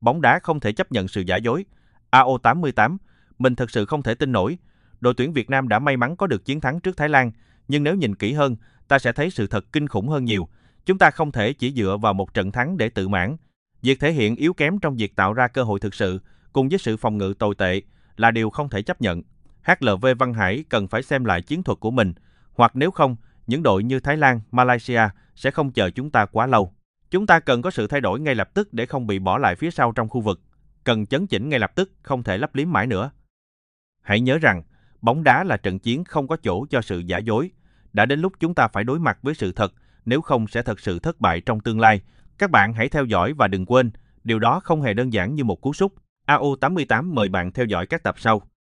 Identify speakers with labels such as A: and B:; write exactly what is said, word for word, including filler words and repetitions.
A: Bóng đá không thể chấp nhận sự giả dối. a o tám mươi tám, mình thật sự không thể tin nổi. Đội tuyển Việt Nam đã may mắn có được chiến thắng trước Thái Lan, nhưng nếu nhìn kỹ hơn, ta sẽ thấy sự thật kinh khủng hơn nhiều. Chúng ta không thể chỉ dựa vào một trận thắng để tự mãn. Việc thể hiện yếu kém trong việc tạo ra cơ hội thực sự, cùng với sự phòng ngự tồi tệ, là điều không thể chấp nhận. hát lờ vê Văn Hải cần phải xem lại chiến thuật của mình, hoặc nếu không, những đội như Thái Lan, Malaysia sẽ không chờ chúng ta quá lâu. Chúng ta cần có sự thay đổi ngay lập tức để không bị bỏ lại phía sau trong khu vực. Cần chấn chỉnh ngay lập tức, không thể lấp liếm mãi nữa. Hãy nhớ rằng, bóng đá là trận chiến không có chỗ cho sự giả dối. Đã đến lúc chúng ta phải đối mặt với sự thật, nếu không sẽ thật sự thất bại trong tương lai. Các bạn hãy theo dõi và đừng quên, điều đó không hề đơn giản như một cú sút. a o tám mươi tám mời bạn theo dõi các tập sau.